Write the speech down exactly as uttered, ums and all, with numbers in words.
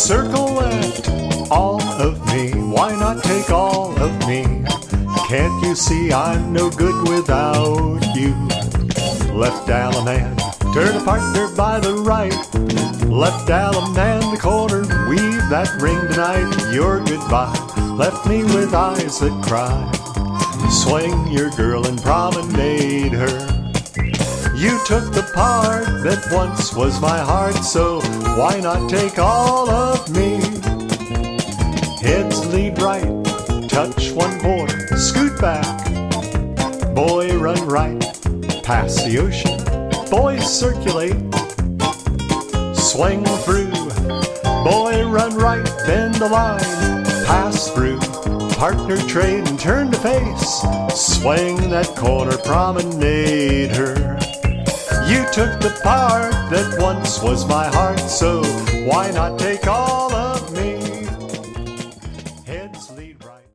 Circle left, all of me. Why not take all of me? Can't you see I'm no good without you? Left Allen and turn a partner by the right. Left Allen and the corner, weave that ring tonight. Your goodbye left me with eyes that cry. Swing your girl and promenade her. You took the part that once was my heart, so why not take all of me? Heads lead right, touch one quarter, scoot back. Boy, run right, past the ocean. Boys, circulate, swing through. Boy, run right, bend the line, pass through. Partner trade and turn to face. Swing that corner, promenade her. You took the part that once was my heart, so why not take all